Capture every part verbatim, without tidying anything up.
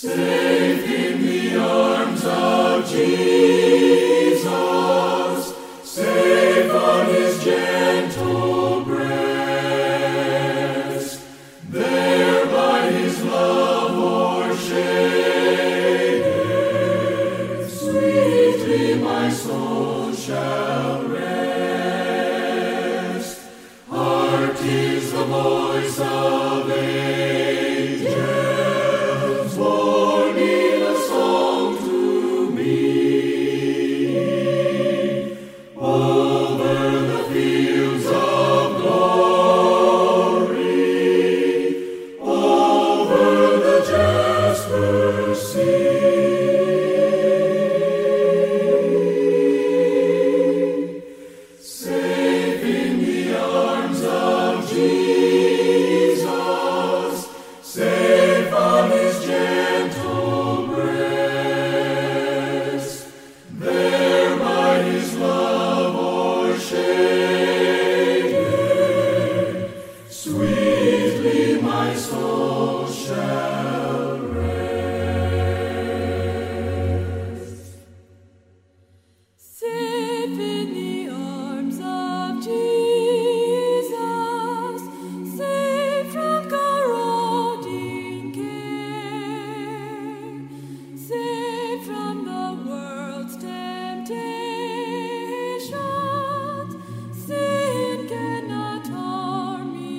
Safe in the arms of Jesus, safe on his gentle breast, there by his love o'ershaded, sweetly my soul shall rest. Heart is the voice of angels, born in a song to me. Over the fields of glory, over the jasper sea, safe in the arms of Jesus, safe on his gentle breast, there by his love o'ershaded, sweetly my soul shall rest. Safe in the arms of Jesus, safe from corroding care, safe from the world's temptations, sin cannot harm me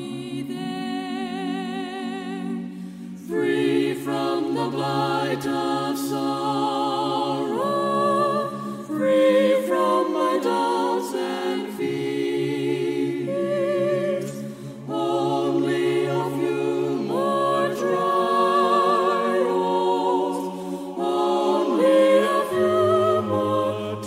there. Free from the blight of sorrow, free from my doubts and fears, only a few more trials, only a few more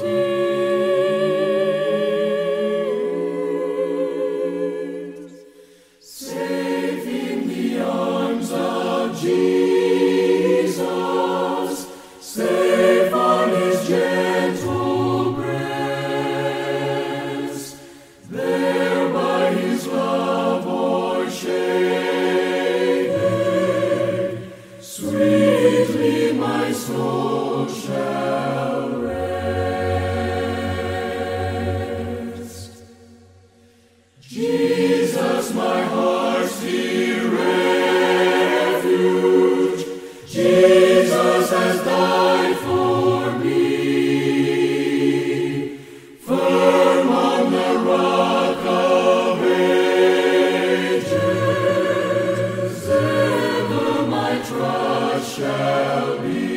tears. Safe in the arms of Jesus, safe on his gentle breast, there by his love o'ershaded, sweetly my soul shall rest. Jesus, my heart's dear refuge, Jesus has died for me. Firm on the rock of ages, ever my trust shall be.